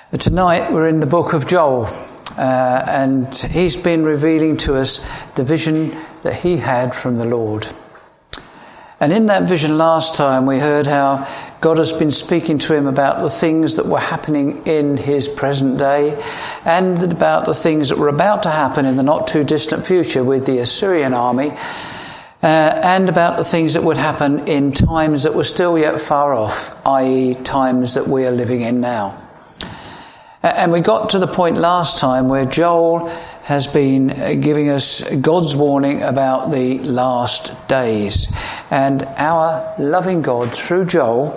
Tonight we're in the book of Joel, and he's been revealing to us the vision that he had from the Lord. And in that vision last time we heard how God has been speaking to him about the things that were happening in his present day and about the things that were about to happen in the not too distant future with the Assyrian army, and about the things that would happen in times that were still yet far off, i.e. times that we are living in now. And we got to the point last time where Joel has been giving us God's warning about the last days. And our loving God, through Joel,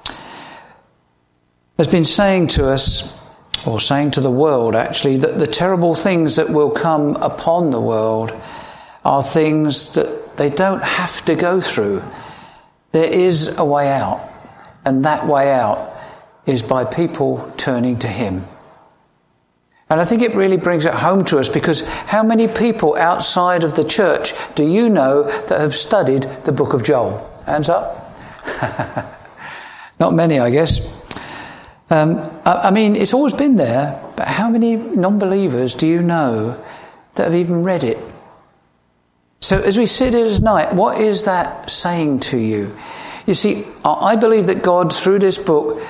has been saying to us, or saying to the world actually, that the terrible things that will come upon the world are things that they don't have to go through. There is a way out, and that way out is by people turning to him. And I think it really brings it home to us, because how many people outside of the church do you know that have studied the book of Joel? Hands up. Not many, I guess. I mean, it's always been there, but how many non-believers do you know that have even read it? So as we sit here tonight, what is that saying to you? You see, I believe that God, through this book,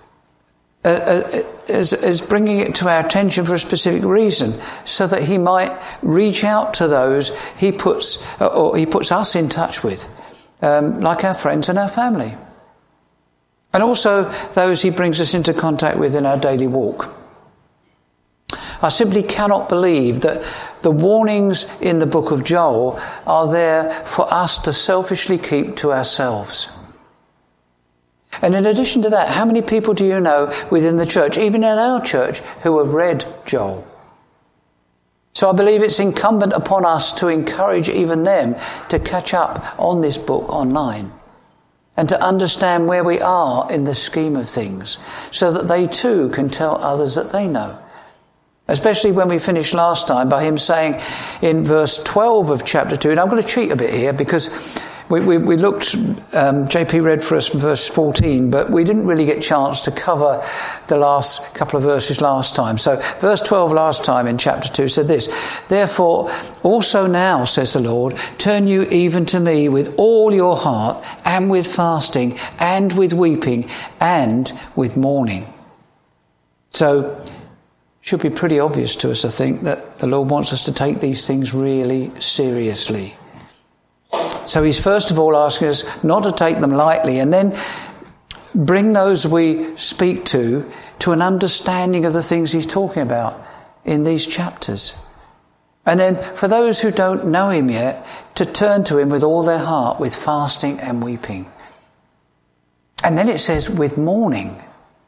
is bringing it to our attention for a specific reason, so that he might reach out to those he puts us in touch with, like our friends and our family, and also those he brings us into contact with in our daily walk. I simply cannot believe that the warnings in the book of Joel are there for us to selfishly keep to ourselves. And in addition to that, how many people do you know within the church, even in our church, who have read Joel? So I believe it's incumbent upon us to encourage even them to catch up on this book online and to understand where we are in the scheme of things, so that they too can tell others that they know. Especially when we finished last time by him saying in verse 12 of chapter 2, and I'm going to cheat a bit here because we looked, JP read for us from verse 14, but we didn't really get a chance to cover the last couple of verses last time. So verse 12 last time in chapter 2 said this: "Therefore also now, says the Lord, turn you even to me with all your heart, and with fasting, and with weeping, and with mourning." So should be pretty obvious to us, I think, that the Lord wants us to take these things really seriously. So he's first of all asking us not to take them lightly, and then bring those we speak to an understanding of the things he's talking about in these chapters. And then for those who don't know him yet, to turn to him with all their heart, with fasting and weeping. And then it says with mourning.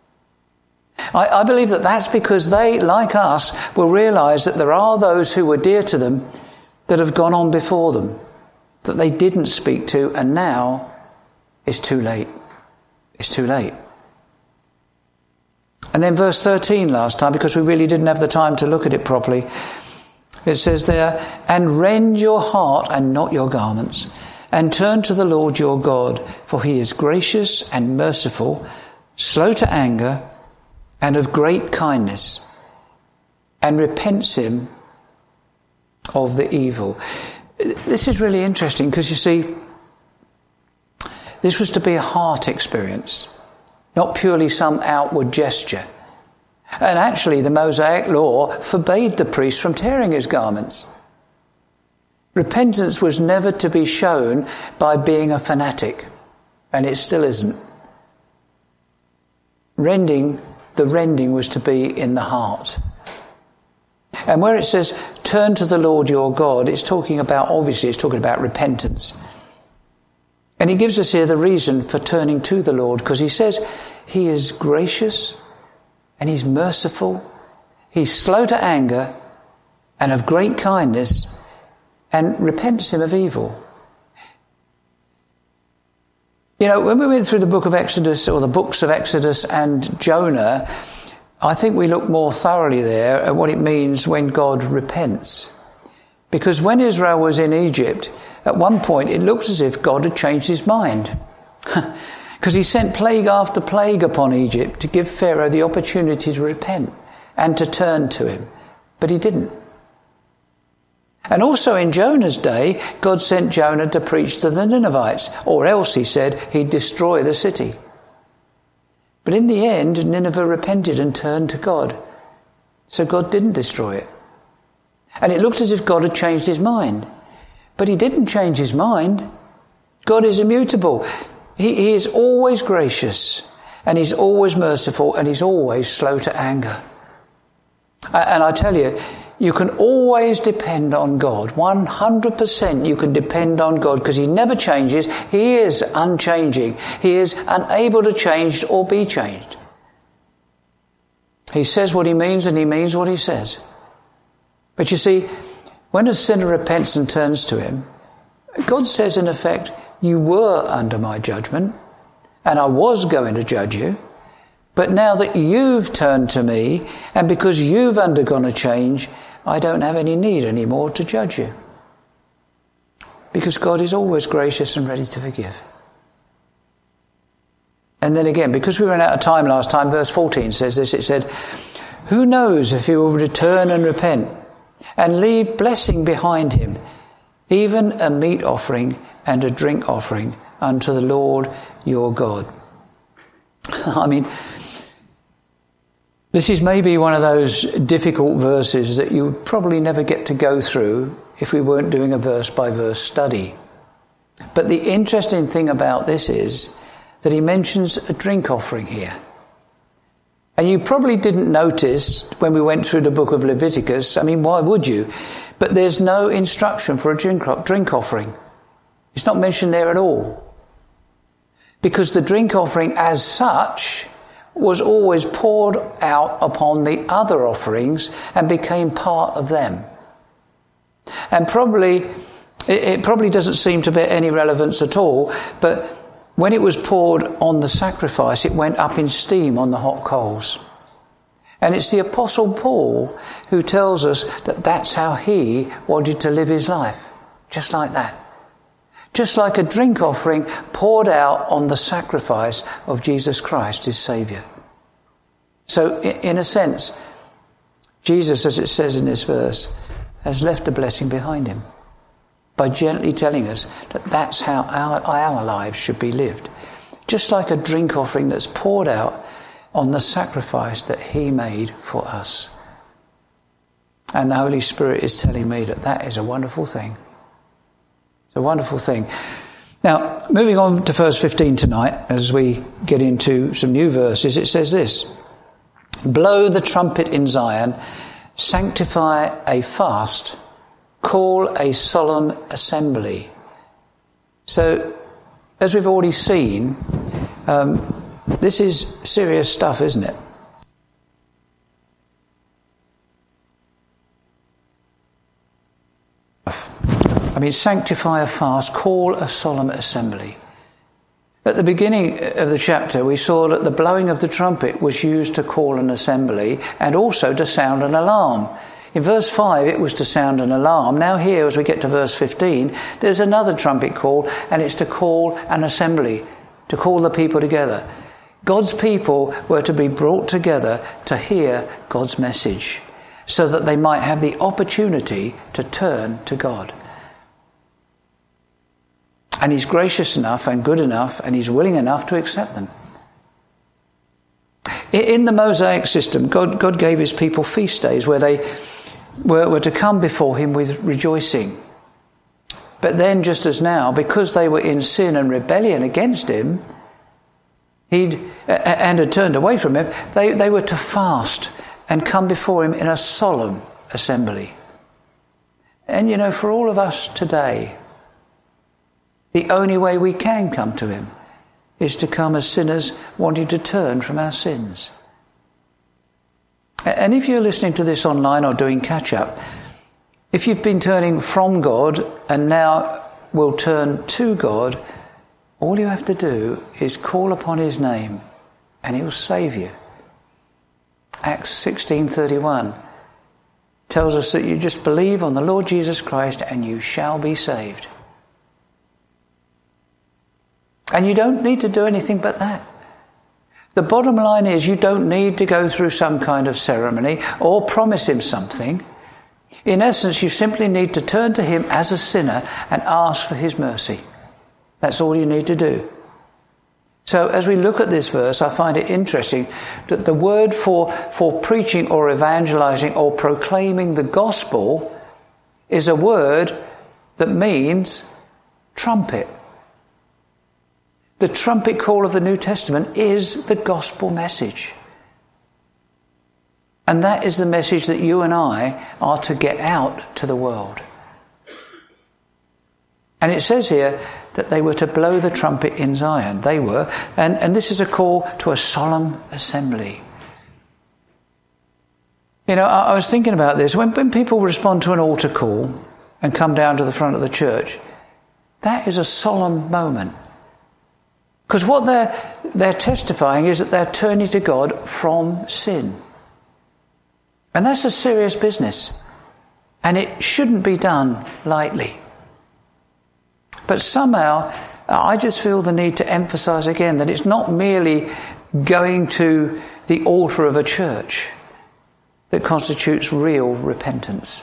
I believe that that's because they, like us, will realise that there are those who were dear to them that have gone on before them, that they didn't speak to, and now it's too late. It's too late. And then verse 13 last time, because we really didn't have the time to look at it properly, it says there, "And rend your heart and not your garments, and turn to the Lord your God, for he is gracious and merciful, slow to anger, and of great kindness, and repents him of the evil." This is really interesting, because you see, this was to be a heart experience, not purely some outward gesture. And actually the Mosaic law forbade the priest from tearing his garments. Repentance was never to be shown by being a fanatic, and it still isn't. The rending was to be in the heart. And where it says, turn to the Lord your God, it's talking about repentance. And he gives us here the reason for turning to the Lord, because he says he is gracious and he's merciful, he's slow to anger and of great kindness, and repents him of evil. You know, when we went through the book of Exodus, or the books of Exodus and Jonah, I think we look more thoroughly there at what it means when God repents. Because when Israel was in Egypt, at one point it looked as if God had changed his mind. Because he sent plague after plague upon Egypt to give Pharaoh the opportunity to repent and to turn to him. But he didn't. And also in Jonah's day, God sent Jonah to preach to the Ninevites, or else, he said, he'd destroy the city. But in the end, Nineveh repented and turned to God. So God didn't destroy it. And it looked as if God had changed his mind. But he didn't change his mind. God is immutable. He is always gracious, and he's always merciful, and he's always slow to anger. And I tell you, you can always depend on God. 100% you can depend on God, because he never changes. He is unchanging. He is unable to change or be changed. He says what he means, and he means what he says. But you see, when a sinner repents and turns to him, God says in effect, you were under my judgment, and I was going to judge you. But now that you've turned to me, and because you've undergone a change, I don't have any need anymore to judge you. Because God is always gracious and ready to forgive. And then again, because we ran out of time last time, verse 14 says this, it said, who knows if he will return and repent and leave blessing behind him, even a meat offering and a drink offering unto the Lord your God. I mean, this is maybe one of those difficult verses that you would probably never get to go through if we weren't doing a verse-by-verse study. But the interesting thing about this is that he mentions a drink offering here. And you probably didn't notice when we went through the book of Leviticus, I mean, why would you? But there's no instruction for a drink offering. It's not mentioned there at all. Because the drink offering as such was always poured out upon the other offerings and became part of them. And it probably doesn't seem to bear any relevance at all, but when it was poured on the sacrifice, it went up in steam on the hot coals. And it's the Apostle Paul who tells us that that's how he wanted to live his life. Just like that. Just like a drink offering poured out on the sacrifice of Jesus Christ, his Saviour. So, in a sense, Jesus, as it says in this verse, has left a blessing behind him by gently telling us that that's how our lives should be lived. Just like a drink offering that's poured out on the sacrifice that he made for us. And the Holy Spirit is telling me that that is a wonderful thing. It's a wonderful thing. Now, moving on to verse 15 tonight, as we get into some new verses, it says this, blow the trumpet in Zion, sanctify a fast, call a solemn assembly. So, as we've already seen, this is serious stuff, isn't it? I mean, sanctify a fast, call a solemn assembly. At the beginning of the chapter, we saw that the blowing of the trumpet was used to call an assembly and also to sound an alarm. In verse 5, it was to sound an alarm. Now here, as we get to verse 15, there's another trumpet call, and it's to call an assembly, to call the people together. God's people were to be brought together to hear God's message, so that they might have the opportunity to turn to God. And he's gracious enough and good enough, and he's willing enough to accept them. In the Mosaic system, God gave his people feast days where they were to come before him with rejoicing. But then, just as now, because they were in sin and rebellion against him, and had turned away from him, they were to fast and come before him in a solemn assembly. And for all of us today, the only way we can come to him is to come as sinners wanting to turn from our sins. And if you're listening to this online or doing catch-up, if you've been turning from God and now will turn to God, all you have to do is call upon his name and he'll save you. Acts 16:31 tells us that you just believe on the Lord Jesus Christ and you shall be saved. And you don't need to do anything but that. The bottom line is you don't need to go through some kind of ceremony or promise him something. In essence, you simply need to turn to him as a sinner and ask for his mercy. That's all you need to do. So as we look at this verse, I find it interesting that the word for preaching or evangelizing or proclaiming the gospel is a word that means trumpet. The trumpet call of the New Testament is the gospel message. And that is the message that you and I are to get out to the world. And it says here that they were to blow the trumpet in Zion. They were. And this is a call to a solemn assembly. You know, I was thinking about this. When people respond to an altar call and come down to the front of the church, that is a solemn moment. Because what they're testifying is that they're turning to God from sin. And that's a serious business. And it shouldn't be done lightly. But somehow, I just feel the need to emphasize again that it's not merely going to the altar of a church that constitutes real repentance.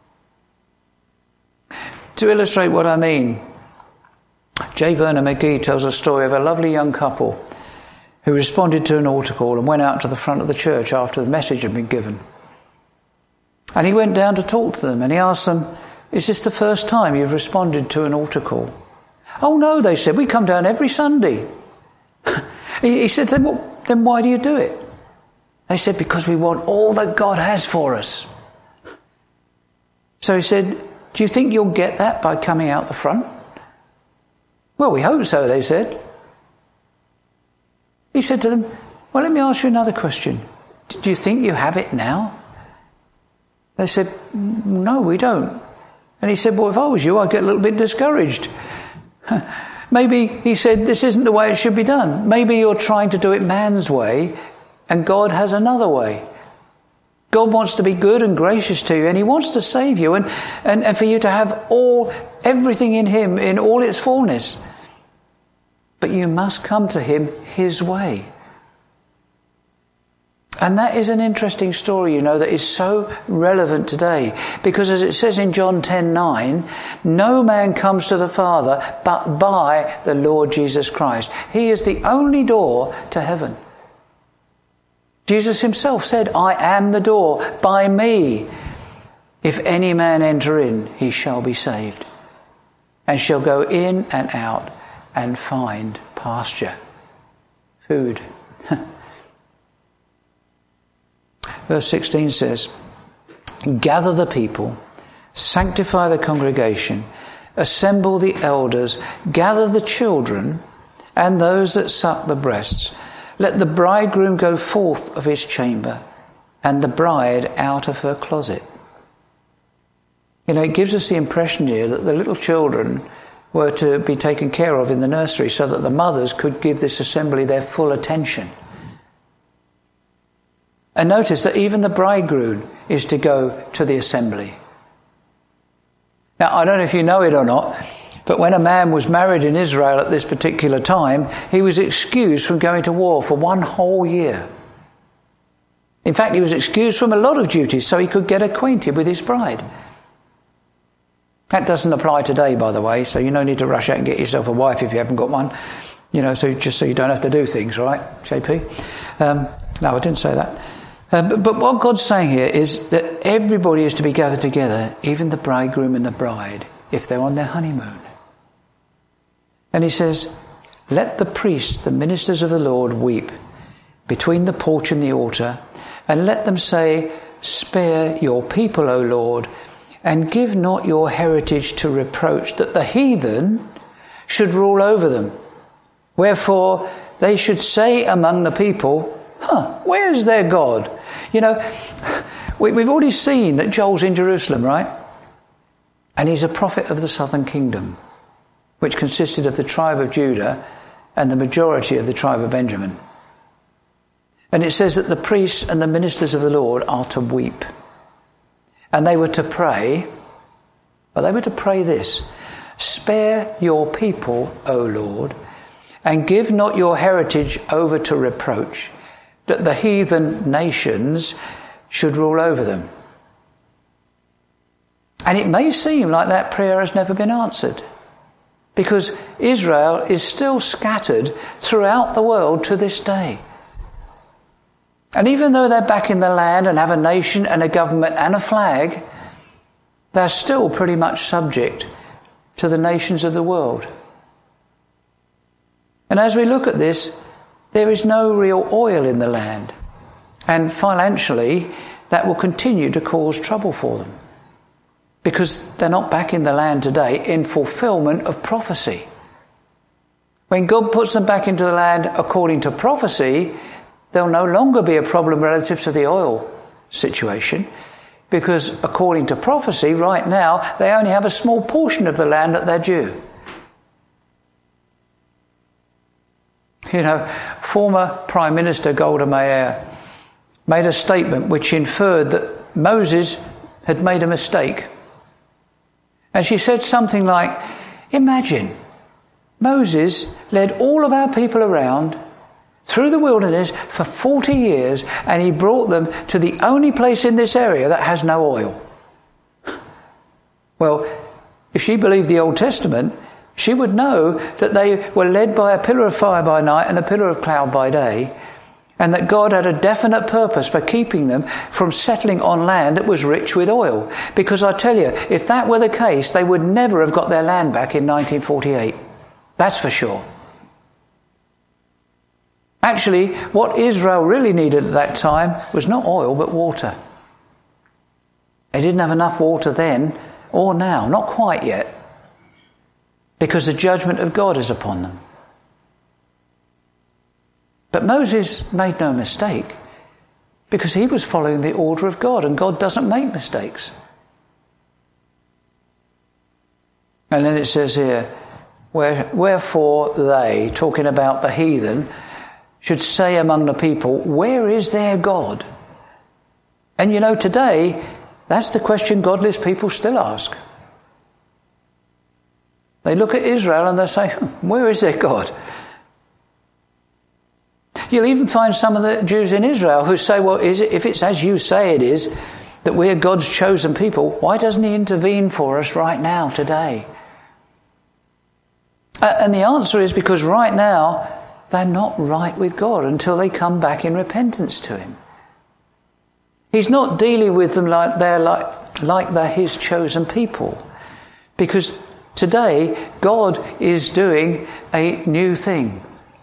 To illustrate what I mean, J. Vernon McGee tells a story of a lovely young couple who responded to an altar call and went out to the front of the church after the message had been given. And he went down to talk to them and he asked them, "Is this the first time you've responded to an altar call?" "Oh no," they said, "we come down every Sunday." He said, then why do you do it?" They said, "Because we want all that God has for us." So he said, "Do you think you'll get that by coming out the front?" "Well, we hope so," they said. He said to them, "Well, let me ask you another question. Do you think you have it now?" They said, "No, we don't." And he said, "Well, if I was you, I'd get a little bit discouraged." Maybe, he said, this isn't the way it should be done. Maybe you're trying to do it man's way and God has another way. God wants to be good and gracious to you and he wants to save you and for you to have everything in him in all its fullness. But you must come to him his way. And that is an interesting story, you know, that is so relevant today. Because as it says in John 10:9, no man comes to the Father but by the Lord Jesus Christ. He is the only door to heaven. Jesus himself said, "I am the door. By me, if any man enter in, he shall be saved, and shall go in and out and find pasture." Food. Verse 16 says, "Gather the people, sanctify the congregation, assemble the elders, gather the children and those that suck the breasts. Let the bridegroom go forth of his chamber and the bride out of her closet." You know, it gives us the impression here that the little children were to be taken care of in the nursery so that the mothers could give this assembly their full attention. And notice that even the bridegroom is to go to the assembly. Now, I don't know if you know it or not, but when a man was married in Israel at this particular time, he was excused from going to war for 1 whole year. In fact, he was excused from a lot of duties so he could get acquainted with his bride. That doesn't apply today, by the way, so you no need to rush out and get yourself a wife if you haven't got one. You know, so just so you don't have to do things, right, JP? No, I didn't say that. But what God's saying here is that everybody is to be gathered together, even the bridegroom and the bride, if they're on their honeymoon. And he says, "Let the priests, the ministers of the Lord, weep between the porch and the altar, and let them say, 'Spare your people, O Lord, and give not your heritage to reproach, that the heathen should rule over them. Wherefore they should say among the people, where's their God?'" You know, we've already seen that Joel's in Jerusalem, right? And he's a prophet of the southern kingdom, which consisted of the tribe of Judah and the majority of the tribe of Benjamin. And it says that the priests and the ministers of the Lord are to weep. And they were to pray, but they were to pray this: "Spare your people, O Lord, and give not your heritage over to reproach, that the heathen nations should rule over them. And it may seem like that prayer has never been answered, because Israel is still scattered throughout the world to this day. And even though they're back in the land and have a nation and a government and a flag, they're still pretty much subject to the nations of the world. And as we look at this, there is no real oil in the land. And financially, that will continue to cause trouble for them, because they're not back in the land today in fulfillment of prophecy. When God puts them back into the land according to prophecy, there'll no longer be a problem relative to the oil situation, because according to prophecy, right now, they only have a small portion of the land that they're due. You know, former Prime Minister Golda Meir made a statement which inferred that Moses had made a mistake. And she said something like, imagine, Moses led all of our people around through the wilderness for 40 years, and he brought them to the only place in this area that has no oil. Well, if she believed the Old Testament, she would know that they were led by a pillar of fire by night and a pillar of cloud by day, and that God had a definite purpose for keeping them from settling on land that was rich with oil. Because I tell you, if that were the case, they would never have got their land back in 1948. That's for sure. Actually, what Israel really needed at that time was not oil, but water. They didn't have enough water then or now, not quite yet, because the judgment of God is upon them. But Moses made no mistake, because he was following the order of God, and God doesn't make mistakes. And then it says here, wherefore they, talking about the heathen, should say among the people, where is their God? And you know, today, that's the question godless people still ask. They look at Israel and they say, where is their God? You'll even find some of the Jews in Israel who say, well, if it's as you say it is, that we're God's chosen people, why doesn't he intervene for us right now, today? And the answer is because right now, they're not right with God until they come back in repentance to him. He's not dealing with them like they're his chosen people. Because today, God is doing a new thing.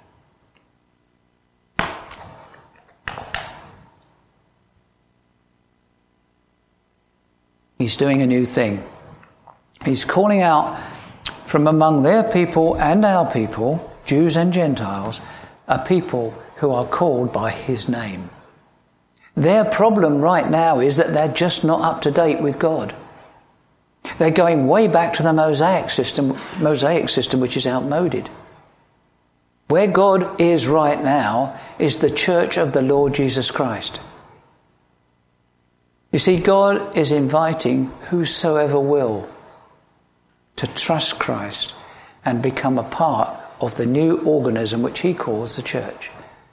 He's doing a new thing. He's calling out from among their people and our people, Jews and Gentiles, a people who are called by his name. Their problem right now is that they're just not up to date with God. They're going way back to the Mosaic system which is outmoded. Where God is right now is the church of the Lord Jesus Christ. You see, God is inviting whosoever will to trust Christ and become a part of the new organism which he calls the church.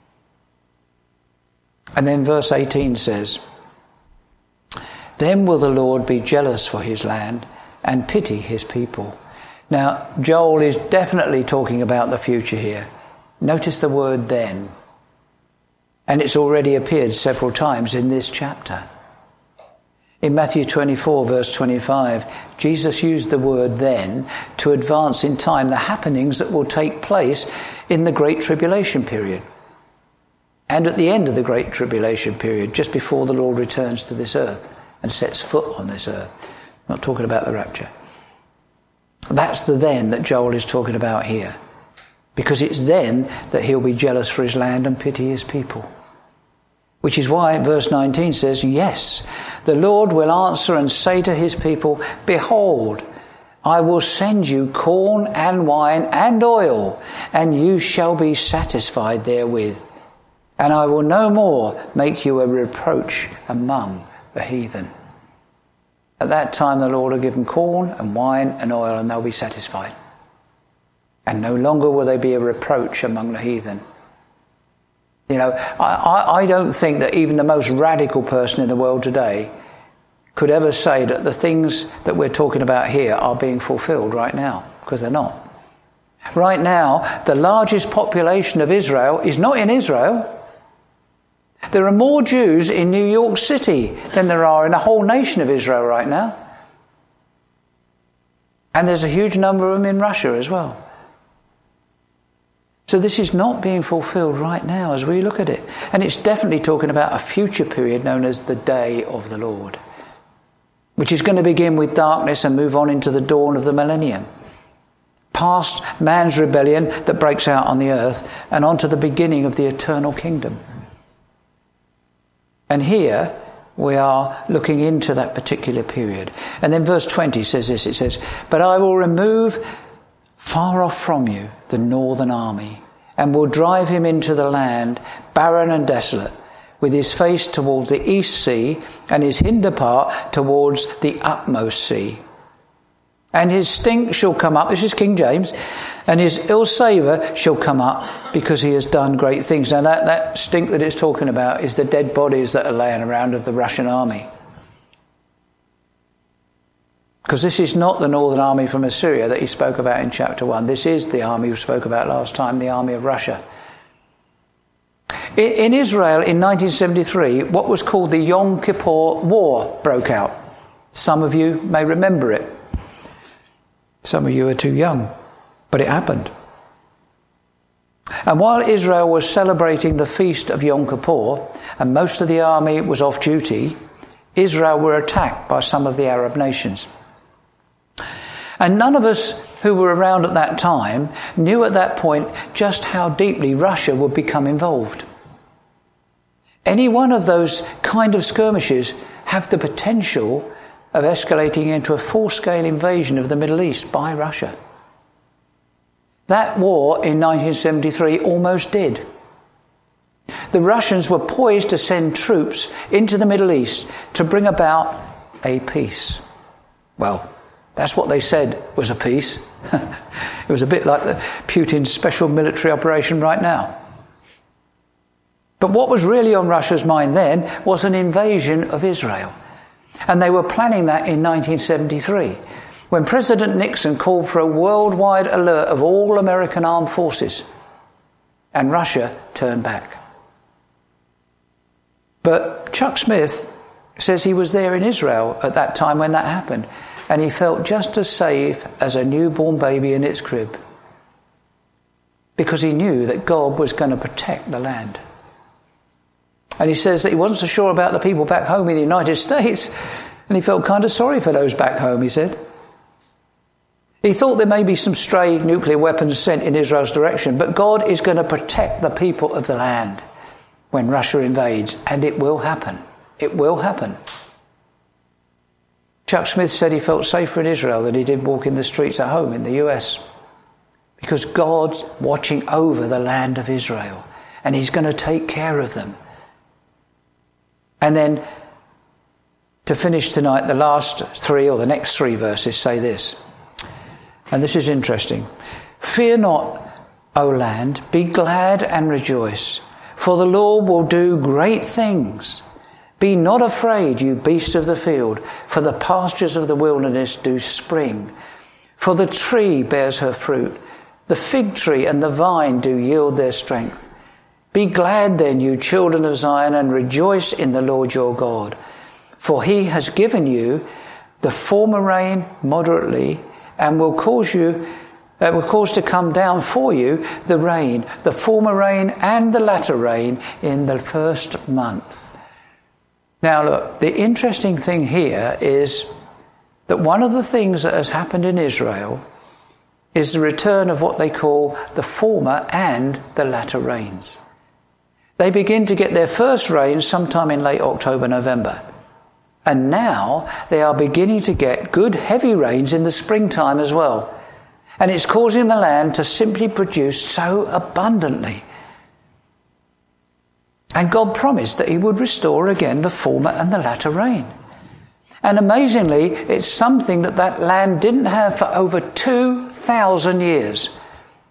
And then verse 18 says, then will the Lord be jealous for his land and pity his people. Now, Joel is definitely talking about the future here. Notice the word then. And it's already appeared several times in this chapter. In Matthew 24, verse 25, Jesus used the word then to advance in time the happenings that will take place in the Great Tribulation period. And at the end of the Great Tribulation period, just before the Lord returns to this earth and sets foot on this earth. I'm not talking about the rapture. That's the then that Joel is talking about here. Because it's then that he'll be jealous for his land and pity his people. Which is why verse 19 says, yes, the Lord will answer and say to his people, behold, I will send you corn and wine and oil, and you shall be satisfied therewith. And I will no more make you a reproach among the heathen. At that time the Lord will give them corn and wine and oil, and they'll be satisfied. And no longer will they be a reproach among the heathen. You know, I don't think that even the most radical person in the world today could ever say that the things that we're talking about here are being fulfilled right now, because they're not. Right now, the largest population of Israel is not in Israel. There are more Jews in New York City than there are in the whole nation of Israel right now. And there's a huge number of them in Russia as well. So this is not being fulfilled right now as we look at it. And it's definitely talking about a future period known as the day of the Lord, which is going to begin with darkness and move on into the dawn of the millennium. Past man's rebellion that breaks out on the earth and on to the beginning of the eternal kingdom. And here we are looking into that particular period. And then verse 20 says this, it says, "But I will remove far off from you the northern army, and will drive him into the land, barren and desolate, with his face towards the east sea, and his hinder part towards the utmost sea. And his stink shall come up," this is King James, "and his ill savour shall come up, because he has done great things." Now that stink that it's talking about is the dead bodies that are laying around of the Russian army. Because this is not the northern army from Assyria that he spoke about in chapter 1. This is the army we spoke about last time, the army of Russia. In Israel in 1973, what was called the Yom Kippur War broke out. Some of you may remember it. Some of you are too young, but it happened. And while Israel was celebrating the feast of Yom Kippur, and most of the army was off duty, Israel were attacked by some of the Arab nations. And none of us who were around at that time knew at that point just how deeply Russia would become involved. Any one of those kind of skirmishes have the potential of escalating into a full-scale invasion of the Middle East by Russia. That war in 1973 almost did. The Russians were poised to send troops into the Middle East to bring about a peace. Well, that's what they said was a peace. It was a bit like the Putin's special military operation right now. But what was really on Russia's mind then was an invasion of Israel. And they were planning that in 1973, when President Nixon called for a worldwide alert of all American armed forces. And Russia turned back. But Chuck Smith says he was there in Israel at that time when that happened. And he felt just as safe as a newborn baby in its crib. Because he knew that God was going to protect the land. And he says that he wasn't so sure about the people back home in the United States. And he felt kind of sorry for those back home, he said. He thought there may be some stray nuclear weapons sent in Israel's direction. But God is going to protect the people of the land when Russia invades. And it will happen. It will happen. Chuck Smith said he felt safer in Israel than he did walking the streets at home in the US. Because God's watching over the land of Israel. And he's going to take care of them. And then, to finish tonight, the last three or the next three verses say this. And this is interesting. "Fear not, O land, be glad and rejoice, for the Lord will do great things. Be not afraid, you beasts of the field, for the pastures of the wilderness do spring. For the tree bears her fruit, the fig tree and the vine do yield their strength. Be glad then, you children of Zion, and rejoice in the Lord your God. For he has given you the former rain moderately, and will cause to come down for you the rain, the former rain and the latter rain in the first month." Now look, the interesting thing here is that one of the things that has happened in Israel is the return of what they call the former and the latter rains. They begin to get their first rains sometime in late October, November. And now they are beginning to get good heavy rains in the springtime as well. And it's causing the land to simply produce so abundantly. And God promised that he would restore again the former and the latter rain. And amazingly, it's something that land didn't have for over 2,000 years.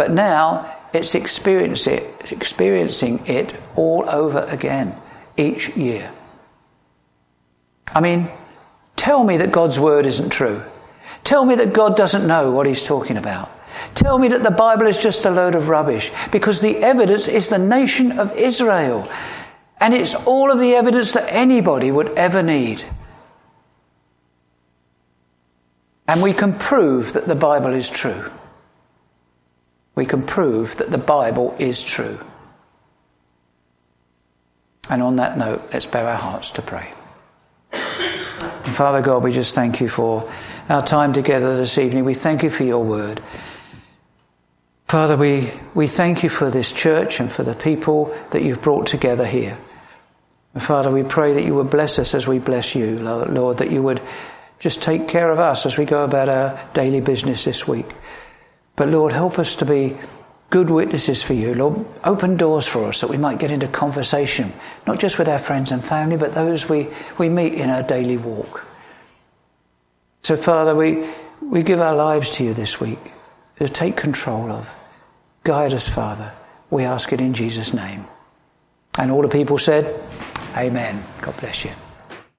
But now it's experiencing it all over again each year. I mean, tell me that God's word isn't true. Tell me that God doesn't know what he's talking about. Tell me that the Bible is just a load of rubbish, because the evidence is the nation of Israel. And it's all of the evidence that anybody would ever need. And we can prove that the Bible is true. We can prove that the Bible is true. And on that note, let's bow our hearts to pray. And Father God, we just thank you for our time together this evening. We thank you for your word. Father, we thank you for this church and for the people that you've brought together here. And Father, we pray that you would bless us as we bless you, Lord, that you would just take care of us as we go about our daily business this week. But Lord, help us to be good witnesses for you. Lord, open doors for us that we might get into conversation, not just with our friends and family, but those we meet in our daily walk. So Father, we give our lives to you this week to take control of. Guide us, Father. We ask it in Jesus' name. And all the people said, Amen. God bless you.